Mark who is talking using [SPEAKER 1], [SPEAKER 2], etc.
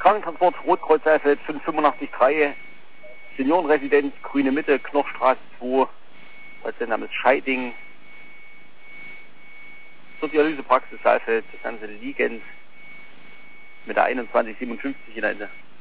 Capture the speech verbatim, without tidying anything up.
[SPEAKER 1] Krankentransport, Rotkreuz Saalfeld fünf acht fünf drei, Seniorenresidenz, Grüne Mitte, Knochstraße zwei, Patientenname ist Scheiding, zur Dialysepraxis Saalfeld, das Ganze liegend mit der einundzwanzig siebenundfünfzig in der Ende.